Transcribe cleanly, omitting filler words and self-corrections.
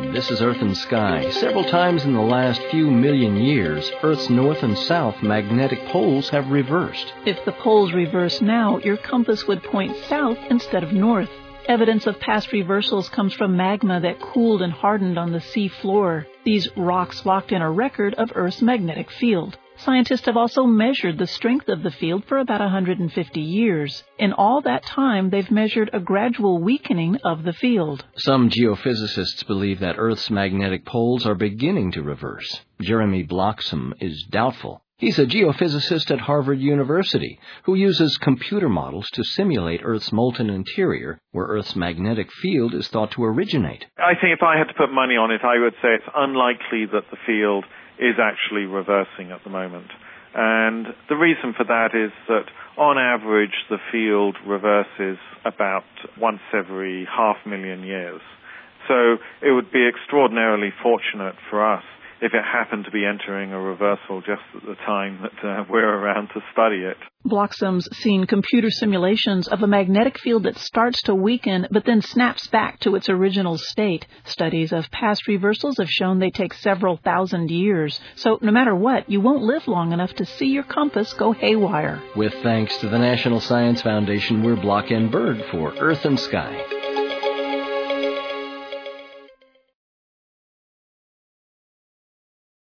Hi, this is Earth and Sky. Several times in the last few million years, Earth's north and south magnetic poles have reversed. If the poles reverse now, your compass would point south instead of north. Evidence of past reversals comes from magma that cooled and hardened on the sea floor. These rocks locked in a record of Earth's magnetic field. Scientists have also measured the strength of the field for about 150 years. In all that time, they've measured a gradual weakening of the field. Some geophysicists believe that Earth's magnetic poles are beginning to reverse. Jeremy Bloxham is doubtful. He's a geophysicist at Harvard University who uses computer models to simulate Earth's molten interior, where Earth's magnetic field is thought to originate. I think if I had to put money on it, I would say it's unlikely that the field is actually reversing at the moment. And the reason for that is that, on average, the field reverses about once every 500,000 years. So it would be extraordinarily fortunate for us if it happened to be entering a reversal just at the time that we're around to study it. Bloxham's seen computer simulations of a magnetic field that starts to weaken but then snaps back to its original state. Studies of past reversals have shown they take several thousand years. So no matter what, you won't live long enough to see your compass go haywire. With thanks to the National Science Foundation, we're Block and Bird for Earth and Sky.